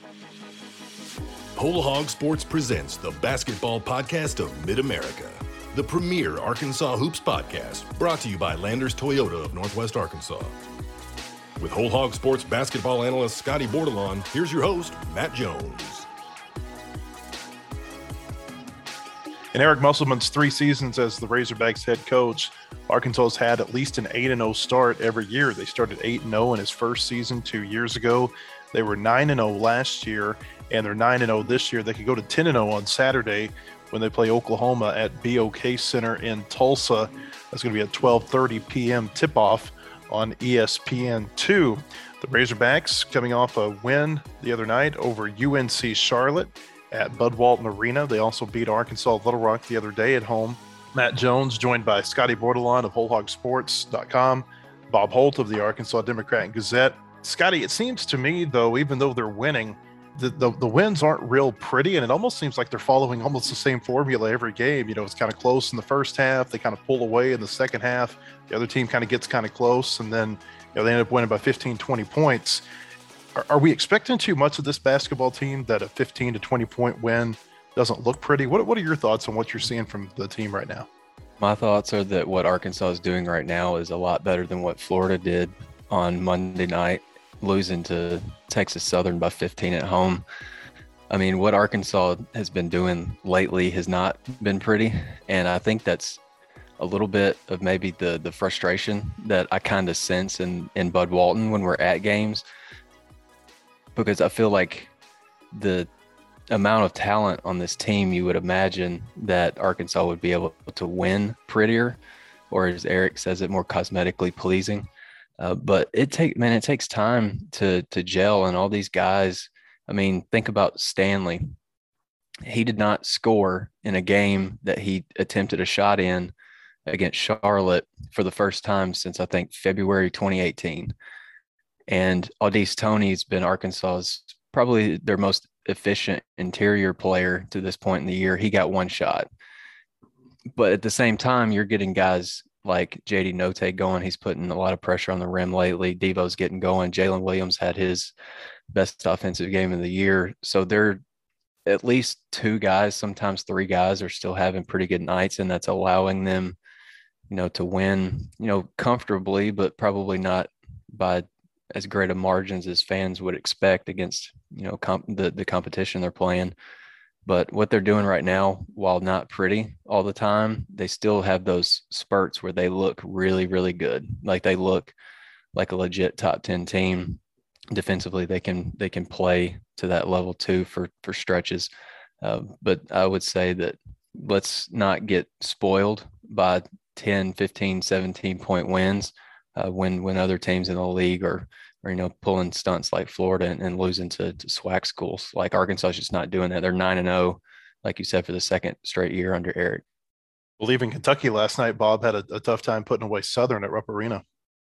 Whole Hog Sports presents the basketball podcast of Mid-America, the premier Arkansas Hoops podcast, brought to you by Landers Toyota of Northwest Arkansas. With Whole Hog Sports basketball analyst Scotty Bordelon, here's your host, Matt Jones. In Eric Musselman's 3 seasons as the Razorbacks head coach, Arkansas has had at least an 8-0 start every year. They started 8-0 in his first season 2 years ago. They were 9-0 last year, and they're 9-0 this year. They could go to 10-0 on Saturday when they play Oklahoma at BOK Center in Tulsa. That's going to be at 12:30 p.m. tip-off on ESPN2. The Razorbacks coming off a win the other night over UNC Charlotte at Bud Walton Arena. They also beat Arkansas Little Rock the other day at home. Matt Jones, joined by Scotty Bordelon of WholeHogSports.com, Bob Holt of the Arkansas Democrat and Gazette. Scotty, it seems to me, though, even though they're winning, the wins aren't real pretty, and it almost seems like they're following almost the same formula every game. You know, it's kind of close in the first half. They kind of pull away in the second half. The other team kind of gets kind of close, and then they end up winning by 15, 20 points. Are we expecting too much of this basketball team that a 15 to 20-point win doesn't look pretty? What are your thoughts on what you're seeing from the team right now? My thoughts are that what Arkansas is doing right now is a lot better than what Florida did on Monday night, losing to Texas Southern by 15 at home. I mean, what Arkansas has been doing lately has not been pretty, and I think that's a little bit of maybe the frustration that I kind of sense in Bud Walton when we're at games, because I feel like the amount of talent on this team, you would imagine that Arkansas would be able to win prettier, or as Eric says it, more cosmetically pleasing. But it takes time to gel, and all these guys. I mean, think about Stanley. He did not score in a game that he attempted a shot in against Charlotte for the first time since, I think, February 2018. And Au'Diese Toney's been Arkansas's probably their most efficient interior player to this point in the year. He got one shot. But at the same time, you're getting guys like J.D. Notae going. He's putting a lot of pressure on the rim lately. Devo's getting going. Jalen Williams had his best offensive game of the year. So they're at least 2 guys, sometimes 3 guys, are still having pretty good nights, and that's allowing them, to win, comfortably, but probably not by as great a margins as fans would expect against, the competition they're playing. But what they're doing right now, while not pretty all the time, they still have those spurts where they look really, really good. Like they look like a legit top 10 team. Defensively, they can play to that level too for stretches. But I would say that let's not get spoiled by 10, 15, 17-point wins when other teams in the league are pulling stunts like Florida and losing to SWAC schools. Like Arkansas is just not doing that. They're 9-0, like you said, for the second straight year under Eric. Well, leaving Kentucky last night, Bob had a tough time putting away Southern at Rupp Arena.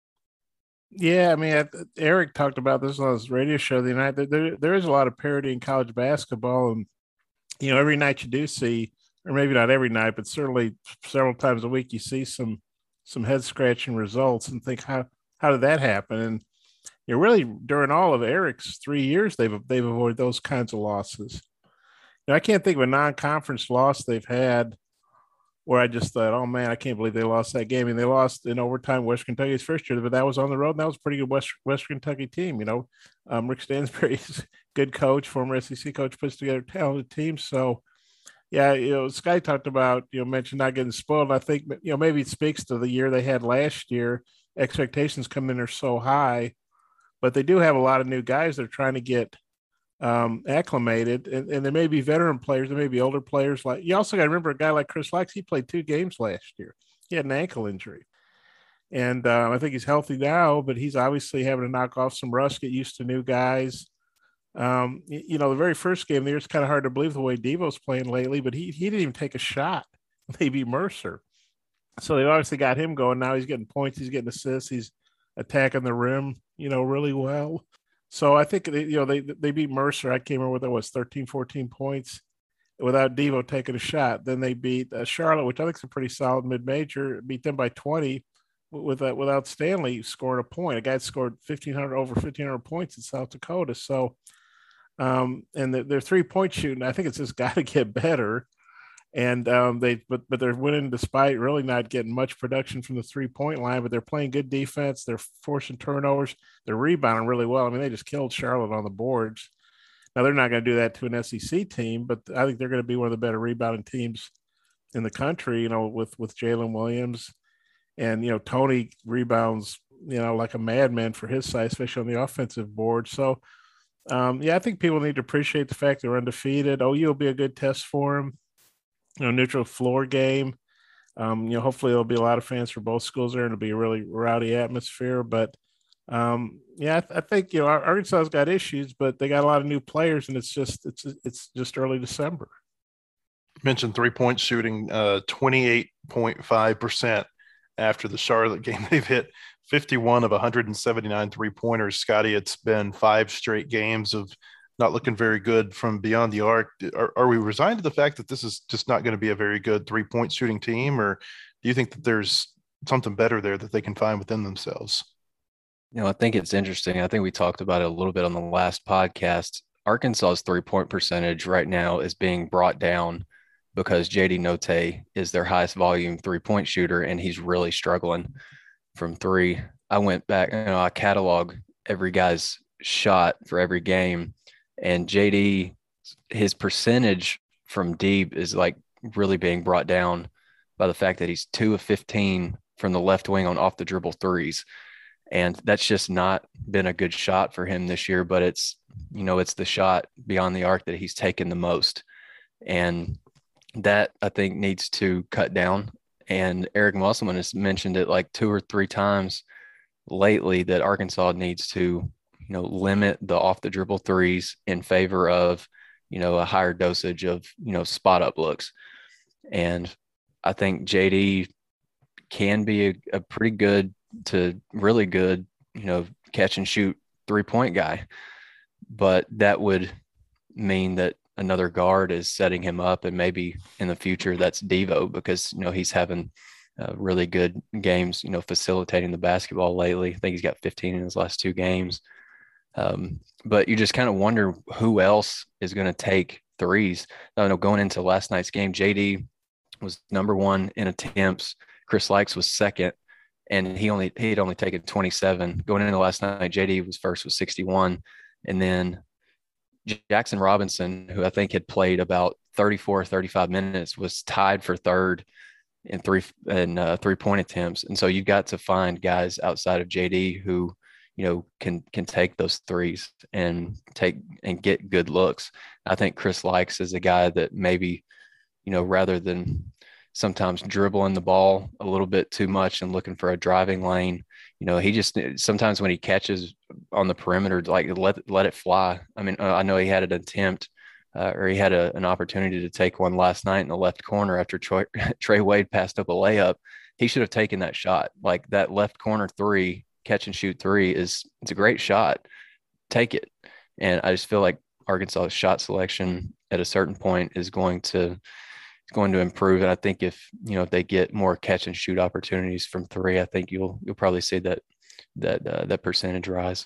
Yeah, I mean, Eric talked about this on his radio show the night. There is a lot of parity in college basketball, and every night you do see, or maybe not every night, but certainly several times a week, you see some head scratching results and think, how did that happen? And really, during all of Eric's 3 years, they've avoided those kinds of losses. I can't think of a non-conference loss they've had where I just thought, oh, man, I can't believe they lost that game. I mean, they lost in overtime West Kentucky's first year, but that was on the road, and that was a pretty good West Kentucky team. Rick Stansbury's a good coach, former SEC coach, puts together a talented team. So, yeah, Sky talked about, mentioned not getting spoiled. I think, maybe it speaks to the year they had last year. Expectations coming in are so high. But they do have a lot of new guys they're trying to get acclimated, and there may be veteran players, there may be older players. Like you also got to remember a guy like Chris Lax. He played 2 games last year. He had an ankle injury, and I think he's healthy now. But he's obviously having to knock off some rust, get used to new guys. The very first game there, it's kind of hard to believe the way Devo's playing lately, but he didn't even take a shot. They beat Mercer, so they obviously got him going. Now he's getting points, he's getting assists, he's attacking the rim, really well. So I think, they beat Mercer. I can't remember what that was, 13, 14 points without Devo taking a shot. Then they beat Charlotte, which I think is a pretty solid mid-major, beat them by 20 without Stanley scoring a point. A guy scored over 1,500 points in South Dakota. So, And their 3-point shooting, I think it's just got to get better. And but they're winning despite really not getting much production from the 3-point line. But they're playing good defense. They're forcing turnovers. They're rebounding really well. I mean, they just killed Charlotte on the boards. Now they're not going to do that to an SEC team, but I think they're going to be one of the better rebounding teams in the country. With Jalen Williams, and Tony rebounds like a madman for his size, especially on the offensive board. So I think people need to appreciate the fact they're undefeated. OU will be a good test for them. Neutral floor game. Hopefully there'll be a lot of fans for both schools there, and it'll be a really rowdy atmosphere. But I think Arkansas's got issues, but they got a lot of new players, and it's just early December. Mentioned 3-point shooting, 28.5% after the Charlotte game. They've hit 51 of 179 3-pointers. Scotty, it's been 5 straight games of not looking very good from beyond the arc. Are we resigned to the fact that this is just not going to be a very good 3-point shooting team, or do you think that there's something better there that they can find within themselves? I think it's interesting. I think we talked about it a little bit on the last podcast. Arkansas's 3-point percentage right now is being brought down because JD Notae is their highest volume 3-point shooter, and he's really struggling from 3. I went back, I catalog every guy's shot for every game, and JD, his percentage from deep is like really being brought down by the fact that he's 2 of 15 from the left wing on off the dribble threes. And that's just not been a good shot for him this year, but it's the shot beyond the arc that he's taken the most. And that, I think, needs to cut down. And Eric Musselman has mentioned it like 2 or 3 times lately that Arkansas needs to, limit the off the dribble threes in favor of, a higher dosage of, spot up looks. And I think JD can be a pretty good to really good, catch and shoot 3-point guy. But that would mean that another guard is setting him up, and maybe in the future that's Devo, because, he's having really good games, facilitating the basketball lately. I think he's got 15 in his last 2 games. But you just kind of wonder who else is going to take threes. Going into last night's game, JD was number 1 in attempts. Chris Lykes was second, and he'd only taken 27. Going into last night, JD was first with 61. And then Jackson Robinson, who I think had played about 35 minutes, was tied for third in 3-point attempts. And so you've got to find guys outside of JD who, can take those threes and get good looks. I think Chris Lykes is a guy that maybe, rather than sometimes dribbling the ball a little bit too much and looking for a driving lane, he just sometimes when he catches on the perimeter, like let it fly. I mean, I know he had an attempt or he had an opportunity to take one last night in the left corner after Trey Wade passed up a layup. He should have taken that shot. Like that left corner 3, catch and shoot 3 it's a great shot. Take it. And I just feel like Arkansas' shot selection at a certain point is going to improve. And I think if they get more catch and shoot opportunities from 3, I think you'll probably see that percentage rise.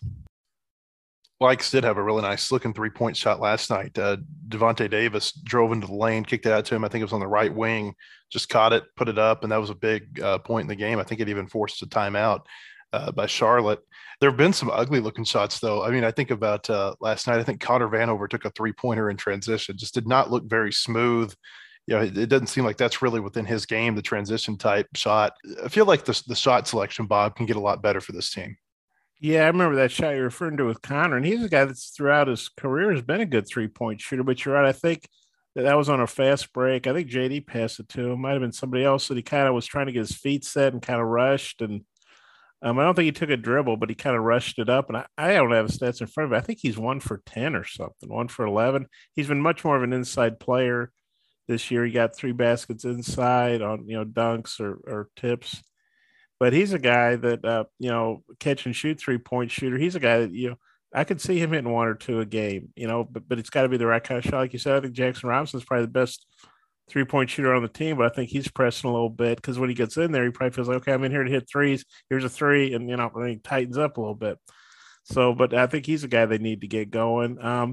Lykes did have a really nice looking 3-point shot last night. Devontae Davis drove into the lane, kicked it out to him. I think it was on the right wing, just caught it, put it up, and that was a big point in the game. I think it even forced a timeout by Charlotte. There have been some ugly looking shots, though. I mean, I think about last night, I think Connor Vanover took a 3-pointer in transition, just did not look very smooth. It doesn't seem like that's really within his game, the transition type shot. I feel like the shot selection, Bob, can get a lot better for this team. Yeah, I remember that shot you're referring to with Connor, and he's a guy that's throughout his career has been a good 3-point shooter. But you're right, I think that was on a fast break. I think JD passed it to him. Might have been somebody else that he kind of was trying to get his feet set and kind of rushed. And I don't think he took a dribble, but he kind of rushed it up. And I don't have the stats in front of me. I think he's 1 for 10 or something, 1 for 11. He's been much more of an inside player this year. He got 3 baskets inside on dunks or tips. But he's a guy that catch and shoot 3-point shooter. He's a guy that I could see him hitting 1 or 2 a game. But it's got to be the right kind of shot. Like you said, I think Jackson Robinson's probably the best 3-point shooter on the team, but I think he's pressing a little bit because when he gets in there, he probably feels like, okay, I'm in here to hit threes. Here's a 3, and and he tightens up a little bit. So, but I think he's a guy they need to get going.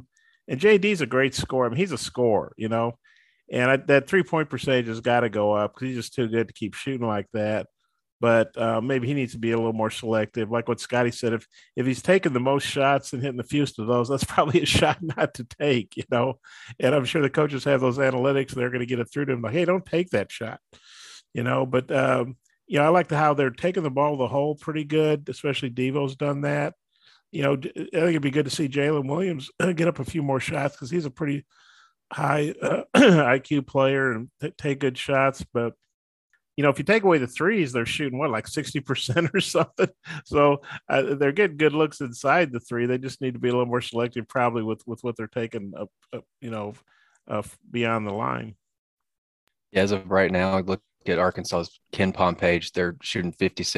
And JD's a great scorer. I mean, he's a scorer, you know, and that 3-point percentage has got to go up because he's just too good to keep shooting like that. But maybe he needs to be a little more selective. Like what Scotty said, if he's taking the most shots and hitting the fewest of those, that's probably a shot not to take, you know. And I'm sure the coaches have those analytics. They're going to get it through to him like, hey, don't take that shot, you know. But you know, I like how they're taking the ball to the hole pretty good, especially Devo's done that. You know, I think it'd be good to see Jalen Williams get up a few more shots because he's a pretty high IQ player and take good shots. But you know, if you take away the threes, they're shooting like 60% or something. So they're getting good looks inside the three. They just need to be a little more selective, probably with what they're taking up, you know, beyond the line. Yeah, as of right now, look at Arkansas's KenPom page. They're shooting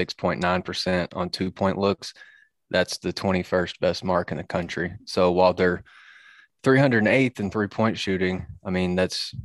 56.9% on 2-point looks. That's the 21st best mark in the country. So while they're 308th in 3-point shooting, I mean,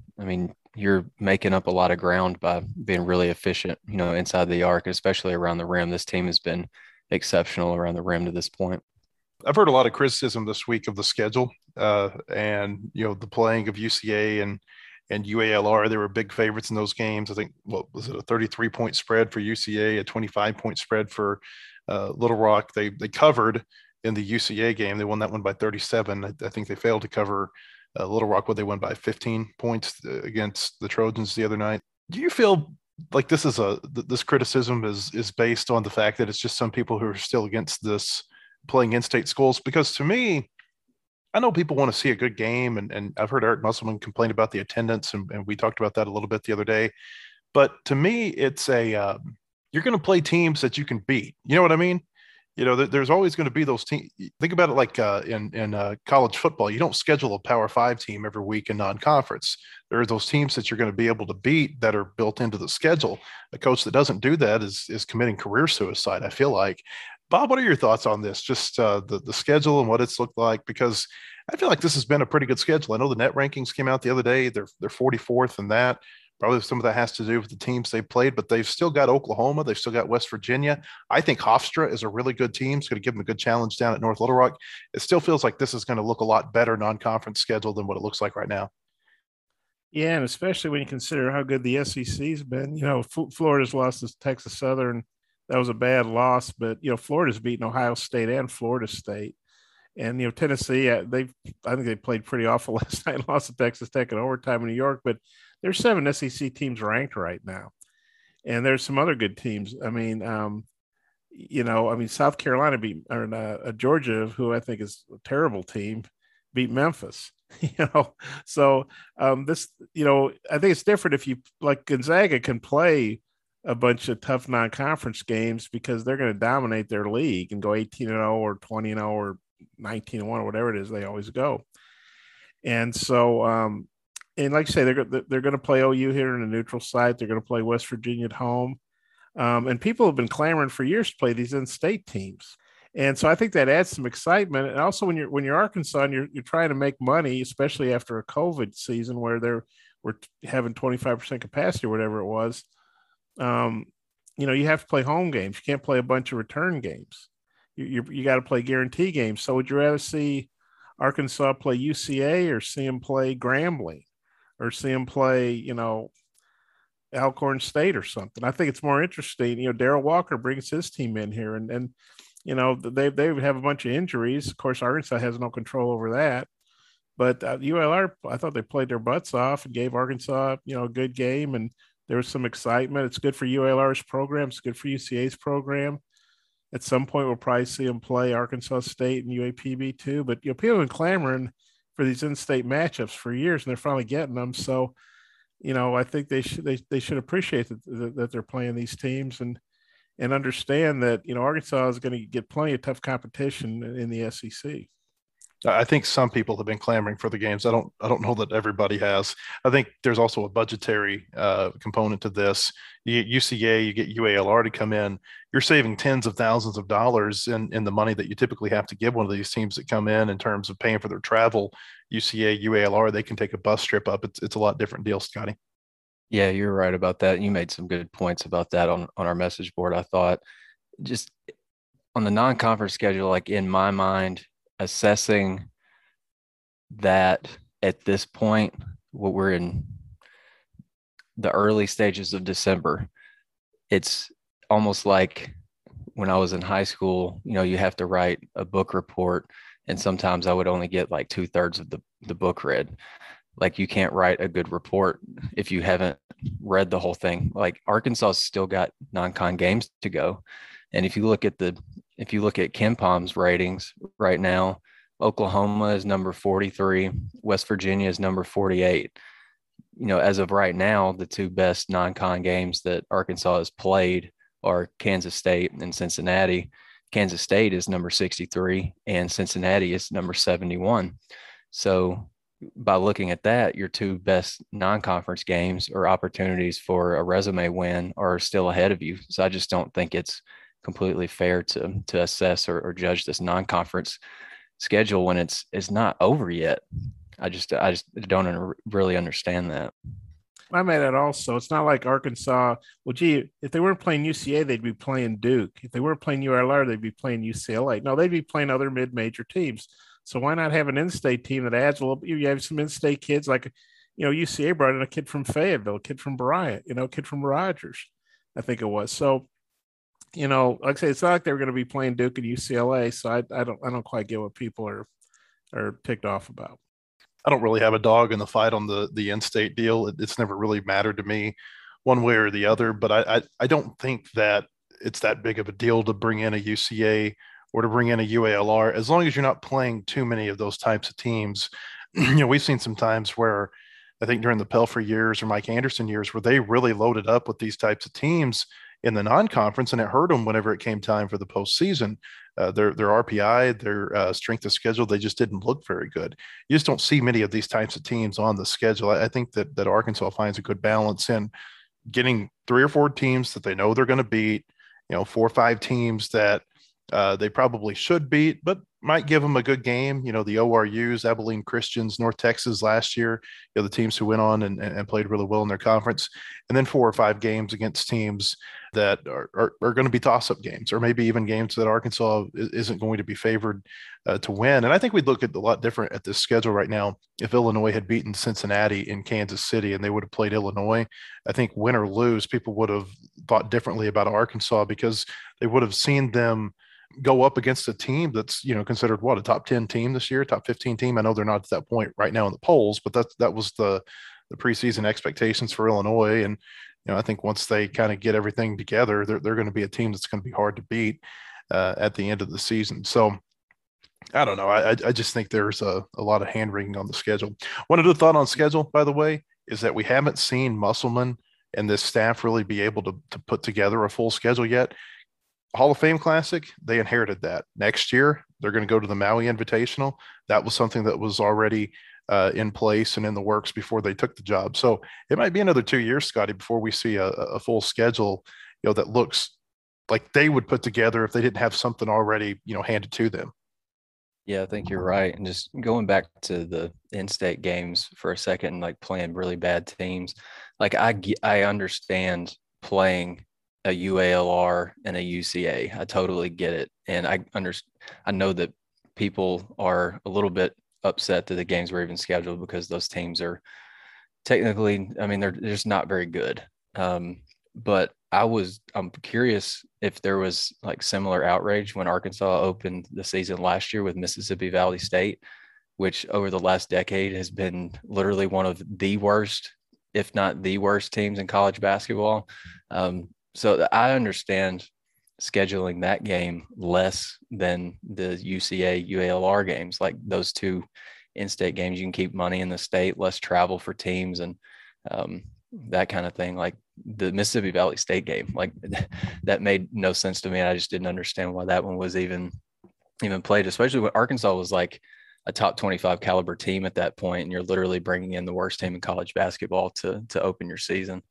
you're making up a lot of ground by being really efficient, you know, inside the arc, especially around the rim. This team has been exceptional around the rim to this point. I've heard a lot of criticism this week of the schedule and, you know, the playing of UCA and UALR. They were big favorites in those games. I think, what was it, a 33-point spread for UCA, a 25-point spread for Little Rock. They covered in the UCA game. They won that one by 37. I think they failed to cover Little Rock when they won by 15 points against the Trojans the other night. Do you feel like this criticism is based on the fact that it's just some people who are still against this playing in-state schools? Because to me, I know people want to see a good game, and I've heard Eric Musselman complain about the attendance, and we talked about that a little bit the other day. But to me, it's you're going to play teams that you can beat. You know what I mean? You know, there's always going to be those teams. Think about it like in college football. You don't schedule a Power 5 team every week in non-conference. There are those teams that you're going to be able to beat that are built into the schedule. A coach that doesn't do that is committing career suicide, I feel like. Bob, what are your thoughts on this? Just the schedule and what it's looked like? Because I feel like this has been a pretty good schedule. I know the net rankings came out the other day. They're 44th in that. Probably some of that has to do with the teams they played, but they've still got Oklahoma. They've still got West Virginia. I think Hofstra is a really good team. It's going to give them a good challenge down at North Little Rock. It still feels like this is going to look a lot better non-conference schedule than what it looks like right now. Yeah, and especially when you consider how good the SEC's been. You know, Florida's lost to Texas Southern. That was a bad loss, but, you know, Florida's beaten Ohio State and Florida State. And, you know, Tennessee, I think they played pretty awful last night, lost to Texas Tech in overtime in New York, but there's 7 SEC teams ranked right now. And there's some other good teams. I mean, you know, South Carolina beat Georgia, who I think is a terrible team, beat Memphis, you know. So this, you know, I think it's different if you, like Gonzaga can play a bunch of tough non-conference games because they're going to dominate their league and go 18-0 or 20-0 or 19-1 or whatever it is they always go. And so, and like I say, they're going to play OU here in a neutral site. They're going to play West Virginia at home. And people have been clamoring for years to play these in-state teams. And so I think that adds some excitement. And also when you're Arkansas and you're trying to make money, especially after a COVID season where we're having 25% capacity or whatever it was, you know, you have to play home games. You can't play a bunch of return games. You got to play guarantee games. So would you rather see Arkansas play UCA or see them play Grambling or see them play, you know, Alcorn State or something? I think it's more interesting. You know, Darrell Walker brings his team in here and you know, they have a bunch of injuries. Of course, Arkansas has no control over that. But ULR, I thought they played their butts off and gave Arkansas, you know, a good game. And there was some excitement. It's good for ULR's program. It's good for UCA's program. At some point, we'll probably see them play Arkansas State and UAPB too. But, you know, people have been clamoring for these in-state matchups for years, and they're finally getting them. So, you know, I think they should appreciate that they're playing these teams and understand that, you know, Arkansas is going to get plenty of tough competition in the SEC. I think some people have been clamoring for the games. I don't know that everybody has. I think there's also a budgetary component to this. You get UCA, you get UALR to come in. You're saving tens of thousands of dollars in the money that you typically have to give one of these teams that come in terms of paying for their travel. UCA, UALR, they can take a bus trip up. It's a lot different deal, Scotty. Yeah, you're right about that. You made some good points about that on our message board. I thought just on the non-conference schedule, like in my mind, assessing that at this point, what we're in the early stages of December, it's almost like when I was in high school, you have to write a book report. And sometimes I would only get like 2/3 of the book read. Like, you can't write a good report if you haven't read the whole thing. Like, Arkansas still got non-con games to go. And if you look at KenPom's ratings right now, Oklahoma is number 43, West Virginia is number 48. As of right now, the two best non-con games that Arkansas has played are Kansas State and Cincinnati. Kansas State is number 63 and Cincinnati is number 71. So by looking at that, your two best non-conference games or opportunities for a resume win are still ahead of you. So I just don't think it's completely fair to assess or judge this non-conference schedule when it's not over yet. I just don't really understand that. I made it also. It's not like Arkansas. Well, gee, if they weren't playing UCA, they'd be playing Duke. If they weren't playing ULR, they'd be playing UCLA. No, they'd be playing other mid-major teams. So why not have an in-state team that adds a little? You have some in-state kids like, UCA brought in a kid from Fayetteville, a kid from Bryant, a kid from Rogers, I think it was. So, like I say, it's not like they were going to be playing Duke and UCLA. So I don't quite get what people are ticked off about. I don't really have a dog in the fight on the in-state deal. It's never really mattered to me one way or the other, but I don't think that it's that big of a deal to bring in a UCA or to bring in a UALR, as long as you're not playing too many of those types of teams. We've seen some times where I think during the Pelfrey years or Mike Anderson years where they really loaded up with these types of teams in the non-conference, and it hurt them whenever it came time for the postseason. Their RPI, their strength of schedule, they just didn't look very good. You just don't see many of these types of teams on the schedule. I think that Arkansas finds a good balance in getting 3 or 4 teams that they know they're going to beat, 4 or 5 teams that they probably should beat, but might give them a good game. The ORUs, Abilene Christians, North Texas last year, the teams who went on and played really well in their conference, and then 4 or 5 games against teams that are going to be toss-up games, or maybe even games that Arkansas isn't going to be favored to win. And I think we'd look at a lot different at this schedule right now if Illinois had beaten Cincinnati in Kansas City and they would have played Illinois. I think win or lose, people would have thought differently about Arkansas because they would have seen them go up against a team that's, considered a top 10 team this year, top 15 team. I know they're not at that point right now in the polls, but that was the preseason expectations for Illinois. And, I think once they kind of get everything together, they're going to be a team that's going to be hard to beat at the end of the season. So I don't know. I just think there's a lot of hand wringing on the schedule. One other thought on schedule, by the way, is that we haven't seen Musselman and this staff really be able to put together a full schedule yet. Hall of Fame Classic, they inherited that. Next year, they're going to go to the Maui Invitational. That was something that was already in place and in the works before they took the job. So it might be another 2 years, Scotty, before we see a full schedule, that looks like they would put together if they didn't have something already, handed to them. Yeah, I think you're right. And just going back to the in-state games for a second, like playing really bad teams, like I understand playing a UALR and a UCA. I totally get it. And I know that people are a little bit upset that the games were even scheduled because those teams are technically, they're just not very good. But I'm curious if there was like similar outrage when Arkansas opened the season last year with Mississippi Valley State, which over the last decade has been literally one of the worst, if not the worst teams in college basketball. So I understand scheduling that game less than the UCA UALR games, like those two in-state games. You can keep money in the state, less travel for teams, and that kind of thing. Like the Mississippi Valley State game, like that made no sense to me. I just didn't understand why that one was even played, especially when Arkansas was like a top 25 caliber team at that point, and you're literally bringing in the worst team in college basketball to open your season.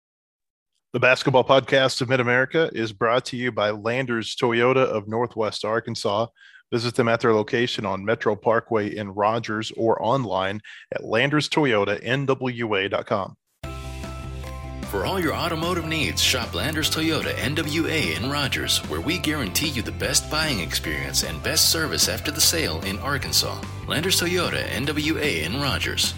The Basketball Podcast of Mid-America is brought to you by Landers Toyota of Northwest Arkansas. Visit them at their location on Metro Parkway in Rogers or online at landerstoyotanwa.com. For all your automotive needs, shop Landers Toyota NWA in Rogers, where we guarantee you the best buying experience and best service after the sale in Arkansas. Landers Toyota NWA in Rogers.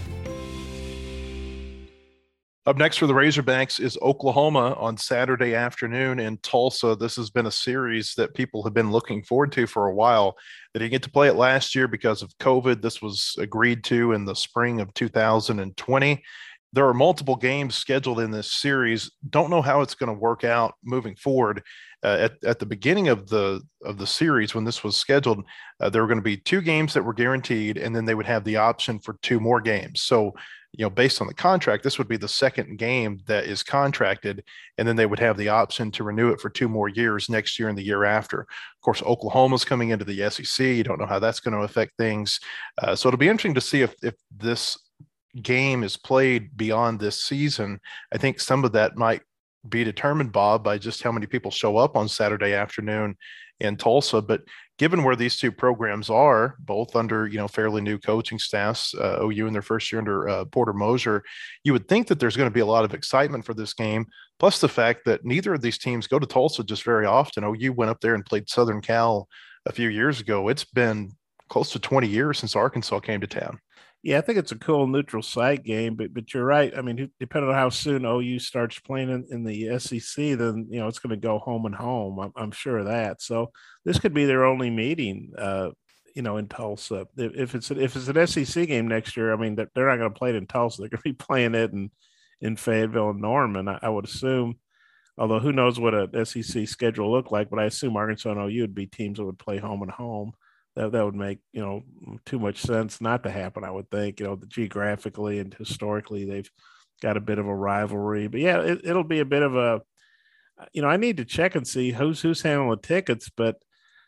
Up next for the Razorbacks is Oklahoma on Saturday afternoon in Tulsa. This has been a series that people have been looking forward to for a while. They didn't get to play it last year because of COVID. This was agreed to in the spring of 2020. There are multiple games scheduled in this series. Don't know how it's going to work out moving forward. At the beginning of the series, when this was scheduled, there were going to be 2 games that were guaranteed, and then they would have the option for 2 more games. So, based on the contract, this would be the second game that is contracted, and then they would have the option to renew it for 2 more years next year and the year after. Of course, Oklahoma's coming into the SEC. You don't know how that's going to affect things. So it'll be interesting to see if this game is played beyond this season. I think some of that might be determined, Bob, by just how many people show up on Saturday afternoon in Tulsa. But given where these 2 programs are, both under fairly new coaching staffs, OU in their first year under Porter Moser, you would think that there's going to be a lot of excitement for this game. Plus the fact that neither of these teams go to Tulsa just very often. OU went up there and played Southern Cal a few years ago. It's been close to 20 years since Arkansas came to town. Yeah, I think it's a cool neutral site game, but you're right. I mean, depending on how soon OU starts playing in the SEC, then it's going to go home and home. I'm sure of that. So this could be their only meeting, in Tulsa. If it's an SEC game next year, I mean, they're not going to play it in Tulsa. They're going to be playing it in Fayetteville and Norman, I would assume. Although who knows what a SEC schedule look like? But I assume Arkansas and OU would be teams that would play home and home. That would make too much sense not to happen. I would think geographically and historically they've got a bit of a rivalry. But yeah, it'll be a bit of a I need to check and see who's handling the tickets. But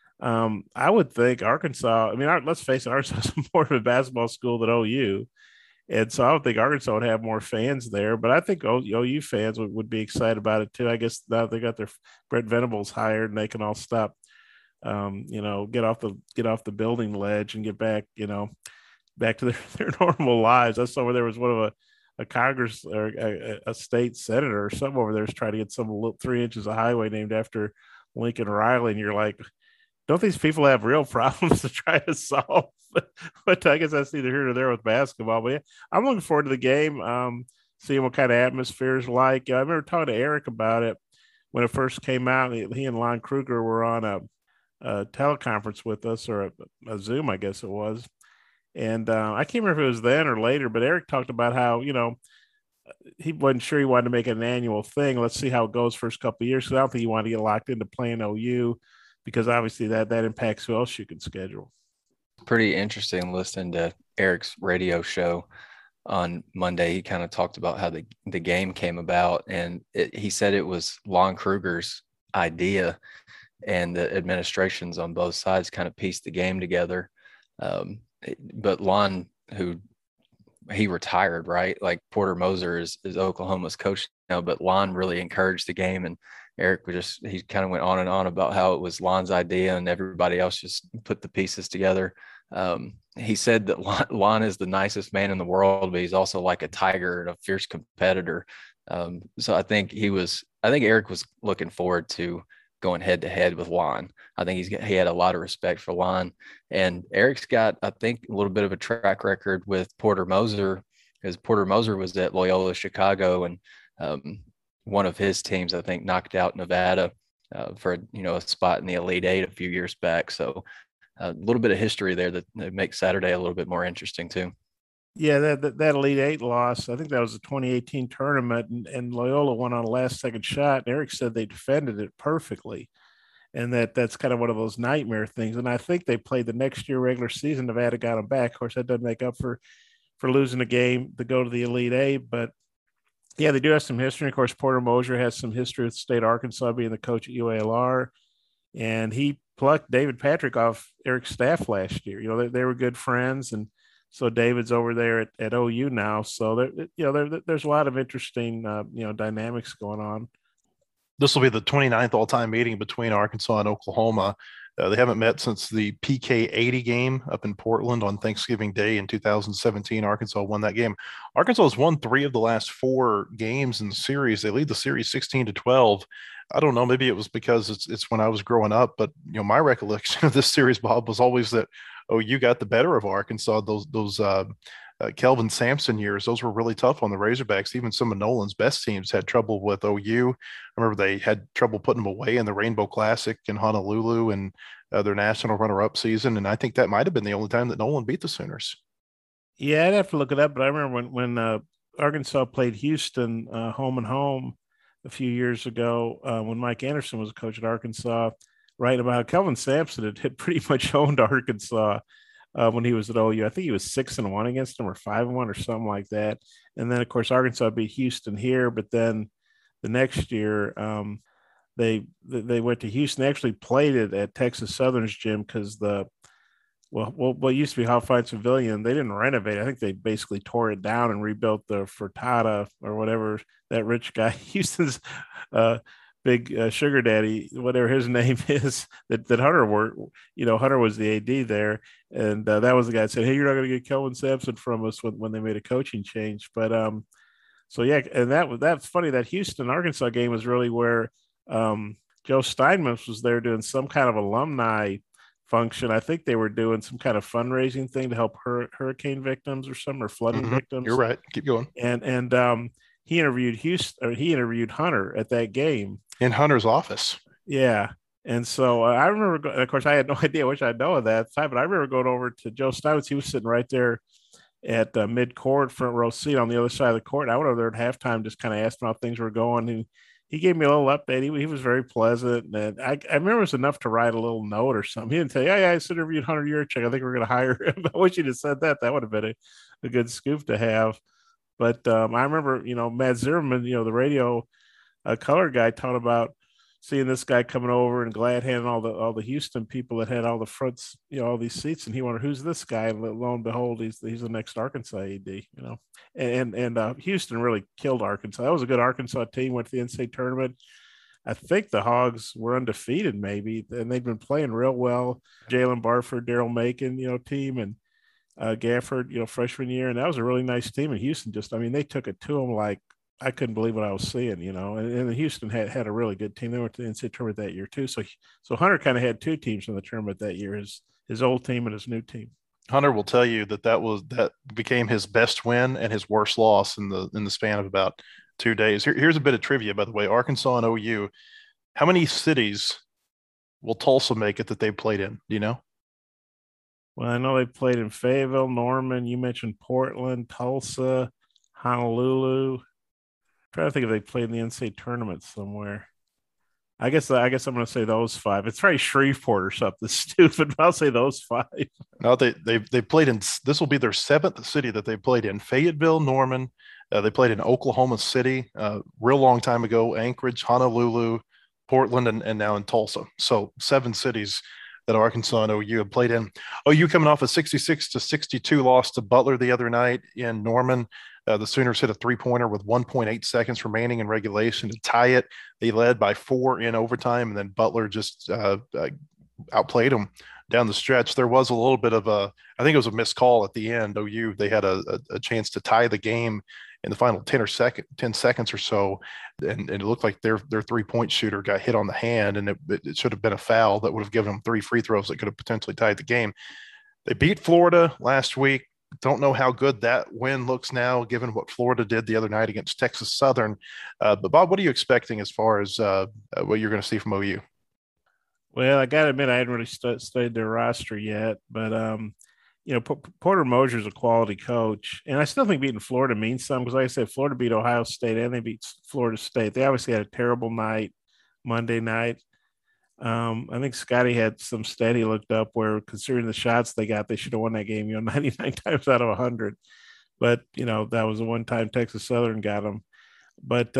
I would think Arkansas. I mean, let's face it, Arkansas is more of a basketball school than OU, and so I would think Arkansas would have more fans there. But I think OU fans would be excited about it too. I guess now they got their Brent Venables hired and they can all stop. Get off the building ledge and get back, back to their normal lives. I saw where there was one of a Congress or a state senator or something over there is trying to get some little 3 inches of highway named after Lincoln Riley. And you're like, don't these people have real problems to try to solve? But I guess that's neither here nor there with basketball. But yeah, I'm looking forward to the game, seeing what kind of atmosphere is like. I remember talking to Eric about it when it first came out. He and Lon Kruger were on a teleconference with us, or a Zoom, I guess it was. And I can't remember if it was then or later, but Eric talked about how, he wasn't sure he wanted to make it an annual thing. Let's see how it goes first couple of years. So I don't think he wanted to get locked into playing OU because obviously that impacts who else you can schedule. Pretty interesting listening to Eric's radio show on Monday. He kind of talked about how the game came about, and he said it was Lon Kruger's idea. And the administrations on both sides kind of pieced the game together. But Lon, he retired, right? Like Porter Moser is Oklahoma's coach now, but Lon really encouraged the game. And Eric he kind of went on and on about how it was Lon's idea and everybody else just put the pieces together. He said that Lon is the nicest man in the world, but he's also like a tiger and a fierce competitor. So I think Eric was looking forward to going head to head with Lon. I think he had a lot of respect for Lon, and Eric's got, I think, a little bit of a track record with Porter Moser, because Porter Moser was at Loyola Chicago, and one of his teams, I think, knocked out Nevada for a spot in the Elite Eight a few years back. So a little bit of history there that makes Saturday a little bit more interesting too. Yeah, that Elite Eight loss, I think that was the 2018 tournament, and Loyola won on a last-second shot. And Eric said they defended it perfectly, and that's kind of one of those nightmare things. And I think they played the next year regular season. Nevada got them back. Of course, that doesn't make up for losing a game to go to the Elite Eight. But, yeah, they do have some history. Of course, Porter Moser has some history with the state of Arkansas, being the coach at UALR, and he plucked David Patrick off Eric's staff last year. They were good friends, and so David's over there at OU now. So there's a lot of interesting dynamics going on. This will be the 29th all-time meeting between Arkansas and Oklahoma. They haven't met since the PK 80 game up in Portland on Thanksgiving Day in 2017. Arkansas won that game. Arkansas has won 3 of the last 4 games in the series. They lead the series 16-12. I don't know. Maybe it was because it's when I was growing up, but my recollection of this series, Bob, was always that you got the better of Arkansas. Those Kelvin Sampson years, those were really tough on the Razorbacks. Even some of Nolan's best teams had trouble with OU. I remember they had trouble putting them away in the Rainbow Classic in Honolulu and their national runner-up season. And I think that might have been the only time that Nolan beat the Sooners. Yeah, I'd have to look it up, but I remember when Arkansas played Houston home and home a few years ago when Mike Anderson was a coach at Arkansas, right about how Kelvin Sampson had pretty much owned Arkansas when he was at OU. I think he was 6-1 against them or 5-1 or something like that. And then, of course, Arkansas beat Houston here, but then the next year they went to Houston. They actually played it at Texas Southern's gym because what used to be Hofheinz Pavilion, they didn't renovate. I think they basically tore it down and rebuilt the Furtada or whatever that rich guy, Houston's big sugar daddy, whatever his name is, that Hunter worked. Hunter was the AD there, and that was the guy that said, "Hey, you're not going to get Kelvin Sampson from us," when they made a coaching change. But so yeah, and that's funny. That Houston Arkansas game was really where Joe Steinmetz was there doing some kind of alumni function. I think they were doing some kind of fundraising thing to help hurricane victims or flooding victims. You're right. Keep going. And he interviewed Hunter at that game in Hunter's office. Yeah. And so I remember, of course, I had no idea, which I know at that time, but I remember going over to Joe Steinmetz. He was sitting right there at mid-court, front row seat on the other side of the court. And I went over there at halftime, just kind of asked him how things were going. And he gave me a little update. He was very pleasant. And I remember it was enough to write a little note or something. He didn't say, "Yeah, I just interviewed Hunter Yurchek. I think we're going to hire him." I wish he'd have said that. That would have been a good scoop to have. But I remember, Matt Zimmerman, the radio color guy, talked about seeing this guy coming over and glad handing all the Houston people that had all the fronts, all these seats, and he wondered, who's this guy? And lo and behold, he's the next Arkansas AD. And Houston really killed Arkansas. That was a good Arkansas team. Went to the NCAA tournament. I think the Hogs were undefeated, maybe, and they've been playing real well. Jalen Barford, Daryl Macon, team, and Gafford, freshman year, and that was a really nice team. And Houston they took it to them like I couldn't believe what I was seeing, And Houston had a really good team. They went to the NCAA tournament that year too. So Hunter kind of had 2 teams in the tournament that year: his old team and his new team. Hunter will tell you that became his best win and his worst loss in the span of about 2 days. Here's a bit of trivia, by the way. Arkansas and OU. How many cities will Tulsa make it that they played in? Do you know? Well, I know they played in Fayetteville, Norman. You mentioned Portland, Tulsa, Honolulu. I'm trying to think if they played in the NCAA tournament somewhere. I guess I'm going to say those 5. It's very Shreveport or something stupid, but I'll say those 5. No, they played in. This will be their 7th city that they played in: Fayetteville, Norman. They played in Oklahoma City, real long time ago. Anchorage, Honolulu, Portland, and now in Tulsa. So 7 cities that Arkansas and OU have played in. OU coming off a 66-62 loss to Butler the other night in Norman. The Sooners hit a 3-pointer with 1.8 seconds remaining in regulation to tie it. They led by 4 in overtime, and then Butler just outplayed them down the stretch. There was a little bit of I think it was a missed call at the end. OU, they had a chance to tie the game in the final 10 seconds or so, and it looked like their 3-point shooter got hit on the hand, and it should have been a foul that would have given them 3 free throws that could have potentially tied the game. They beat Florida last week. Don't know how good that win looks now, given what Florida did the other night against Texas Southern. But Bob, what are you expecting as far as what you're going to see from OU? Well, I got to admit, I hadn't really studied their roster yet, but Porter Mosier's a quality coach, and I still think beating Florida means something because, like I said, Florida beat Ohio State and they beat Florida State. They obviously had a terrible night Monday night. I think Scotty had some stat he looked up where, considering the shots they got, they should have won that game, 99 times out of 100. But, that was the one time Texas Southern got them. But,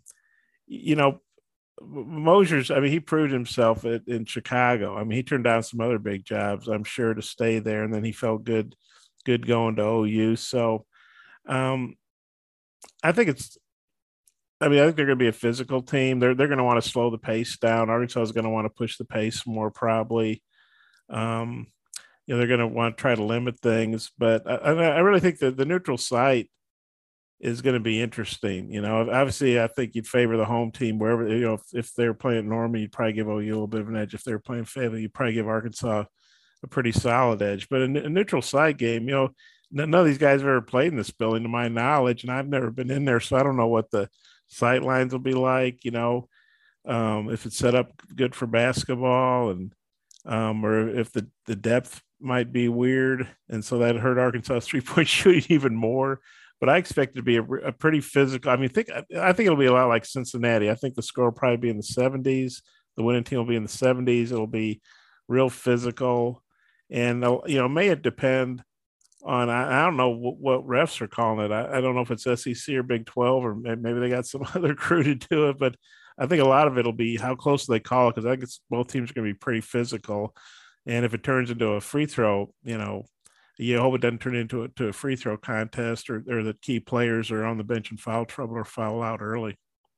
Mosier's, he proved himself in Chicago. He turned down some other big jobs, I'm sure, to stay there. And then he felt good going to OU. So I think I mean, I think they're going to be a physical team. They're going to want to slow the pace down. Arkansas is going to want to push the pace more, probably. They're going to want to try to limit things. But I really think that the neutral site is going to be interesting. Obviously, I think you'd favor the home team wherever. If they're playing Norman, you'd probably give OU a little bit of an edge. If they're playing Fayetteville, you'd probably give Arkansas a pretty solid edge. But a neutral site game, none of these guys have ever played in this building, to my knowledge, and I've never been in there, so I don't know what the sight lines will be like. If it's set up good for basketball, and or if the depth might be weird, and so that hurt Arkansas 3-point shooting even more. But I expect it to be a pretty physical. I think it'll be a lot like Cincinnati. I think the score will probably be in the 70s. The winning team will be in the 70s. It'll be real physical, and may it depend on, I don't know what refs are calling it. I don't know if it's SEC or Big 12, or maybe they got some other crew to do it. But I think a lot of it will be how close they call it, because I guess both teams are going to be pretty physical. And if it turns into a free throw, you hope it doesn't turn into a free throw contest, or the key players are on the bench in foul trouble or foul out early.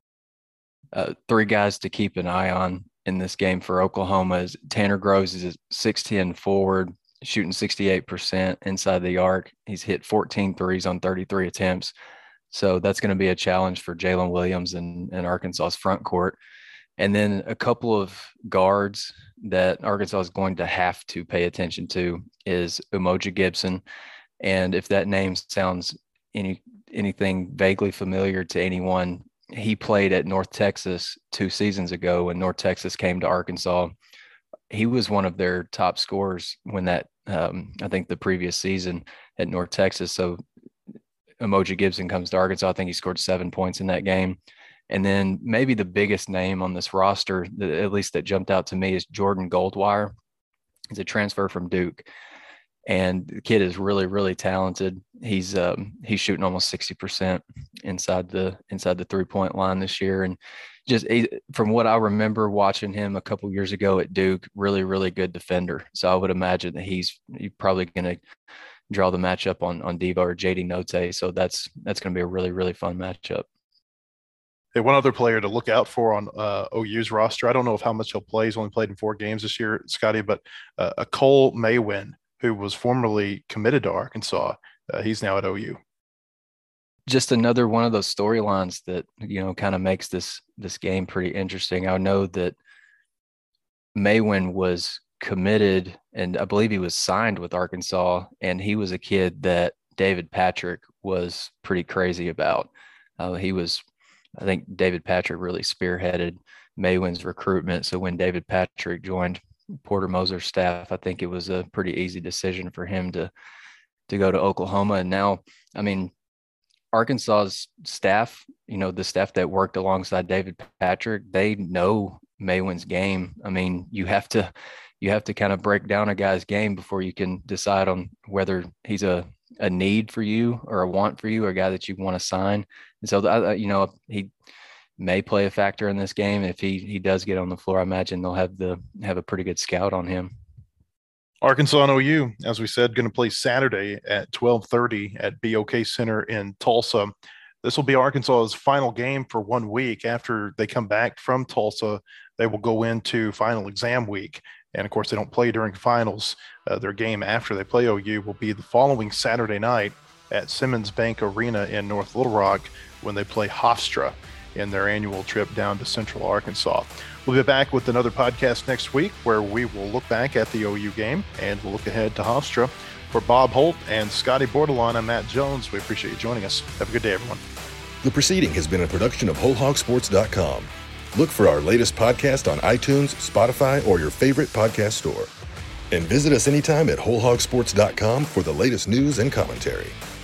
3 guys to keep an eye on in this game for Oklahoma is Tanner Groves is a 6'10" forward, shooting 68% inside the arc. He's hit 14 threes on 33 attempts. So that's going to be a challenge for Jalen Williams and Arkansas's front court. And then a couple of guards that Arkansas is going to have to pay attention to is Umoja Gibson. And if that name sounds anything vaguely familiar to anyone, he played at North Texas 2 seasons ago when North Texas came to Arkansas. He was one of their top scorers when I think the previous season at North Texas. So Umoja Gibson comes to Arkansas. I think he scored 7 points in that game. And then maybe the biggest name on this roster, at least that jumped out to me, is Jordan Goldwire. He's a transfer from Duke, and the kid is really, really talented. He's shooting almost 60% inside the 3-point line this year, and just from what I remember watching him a couple years ago at Duke, really, really good defender. So I would imagine that he's probably going to draw the matchup on Devo or JD Notae. So that's going to be a really, really fun matchup. Hey, one other player to look out for on OU's roster. I don't know how much he'll play. He's only played in 4 games this year, Scotty, but a Cole Maywin, who was formerly committed to Arkansas, he's now at OU. Just another one of those storylines that, kind of makes this game pretty interesting. I know that Maywin was committed, and I believe he was signed with Arkansas, and he was a kid that David Patrick was pretty crazy about. I think David Patrick really spearheaded Maywin's recruitment. So when David Patrick joined Porter Moser's staff, I think it was a pretty easy decision for him to go to Oklahoma. And now, Arkansas's staff, the staff that worked alongside David Patrick, they know Maywin's game. You have to kind of break down a guy's game before you can decide on whether he's a need for you or a want for you, or a guy that you want to sign. And so, he may play a factor in this game. If he does get on the floor, I imagine they'll have a pretty good scout on him. Arkansas and OU, as we said, going to play Saturday at 12:30 at BOK Center in Tulsa. This will be Arkansas's final game for 1 week. After they come back from Tulsa, they will go into final exam week. And, of course, they don't play during finals. Their game after they play OU will be the following Saturday night at Simmons Bank Arena in North Little Rock when they play Hofstra in their annual trip down to Central Arkansas. We'll be back with another podcast next week where we will look back at the OU game and we'll look ahead to Hofstra. For Bob Holt and Scotty Bordelon, I'm Matt Jones. We appreciate you joining us. Have a good day, everyone. The proceeding has been a production of WholeHogSports.com. Look for our latest podcast on iTunes, Spotify, or your favorite podcast store. And visit us anytime at WholeHogSports.com for the latest news and commentary.